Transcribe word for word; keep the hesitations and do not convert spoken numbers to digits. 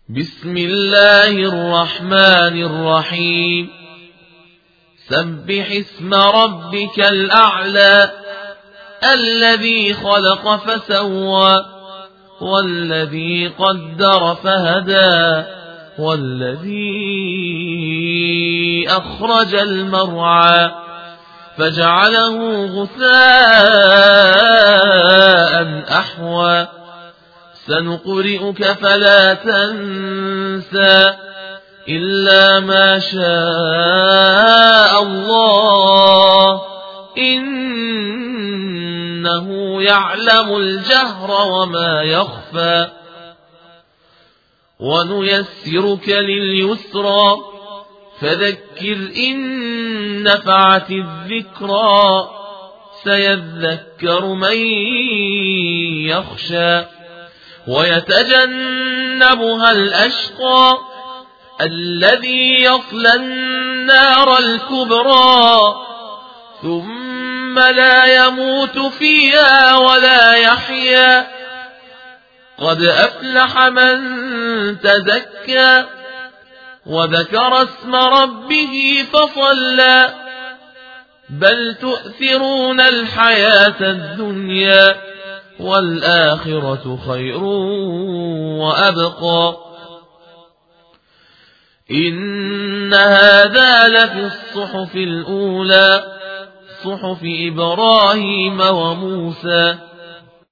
بسم الله الرحمن الرحيم سبح اسم ربك الأعلى الذي خلق فسوى والذي قدر فهدى والذي أخرج المرعى فجعله غثاء أحوى سنقرئك فلا تنسى إلا ما شاء الله إنه يعلم الجهر وما يخفى ونيسرك لليسرى فذكر إن نفعت الذكرى سيذكر من يخشى ويتجنبها الأشقى الذي يصلى النار الكبرى ثم لا يموت فيها ولا يحيا قد أفلح من تزكى وذكر اسم ربه فصلى بل تؤثرون الحياة الدنيا والآخرة خير وأبقى إن هذا لفي الصحف الأولى صحف إبراهيم وموسى